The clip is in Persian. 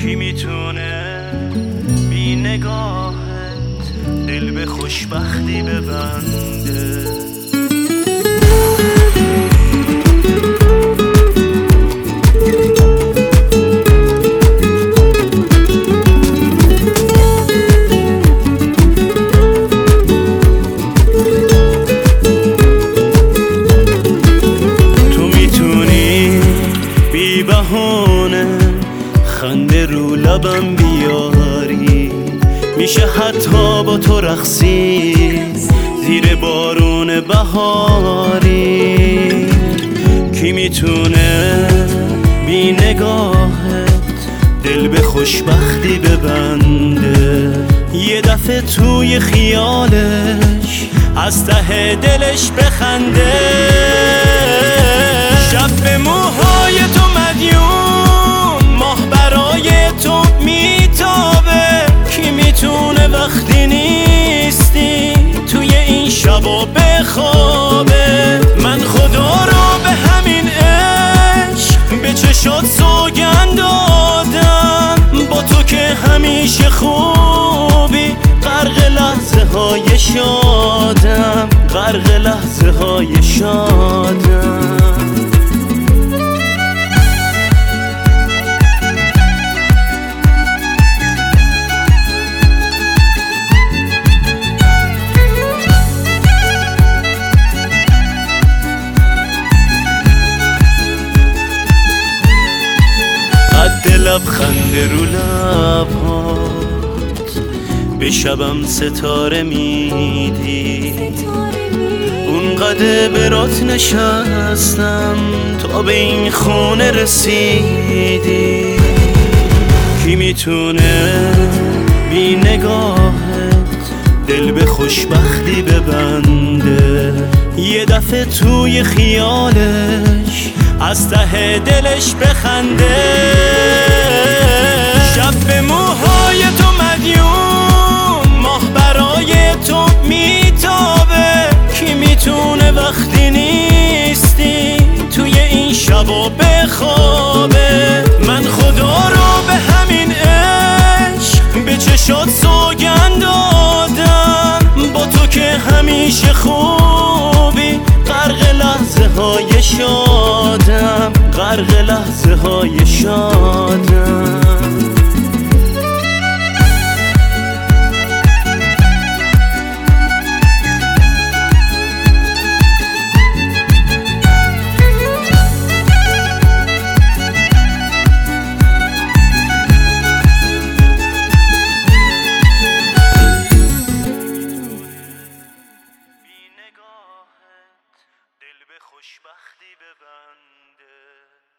کی میتونه بی نگاهت دل به خوشبختی ببنده؟ تو میتونی بی بهانه خنده رو لبم بیاری، میشه حتی با تو رقصی زیر بارون بهاری. کی میتونه بی نگاهت دل به خوشبختی ببنده؟ یه دفعه توی خیالش از ته دلش بخنده. شب به موهای تو مدیون، ماه برای تو میتابه. کی میتونه وقتی نیستی توی این شبا بخوابه؟ من خدا رو به همین عشق به چشات سوگند دادم، با تو که همیشه خوبی، غرق لحظه های شادم، غرق لحظه های شادم. قد لبخند رو لبهات به شبم ستاره میدی، اونقدر برات نشستم تا به این خونه رسیدی. کی میتونه بی نگاهت دل به خوشبختی ببنده؟ یه دفعه توی خیالش از ته دلش بخنده. شب به موهای تو مدیون، ماه برای تو میتابه. کی میتونه وقتی نیستی توی این شبا بخوابه؟ من خدا رو به همین عشق به چشات سوگند دادم، با تو که همیشه خوبی، غرق لحظه های شادم، غرق لحظه های شادم. دل به خوشبختی ببنده.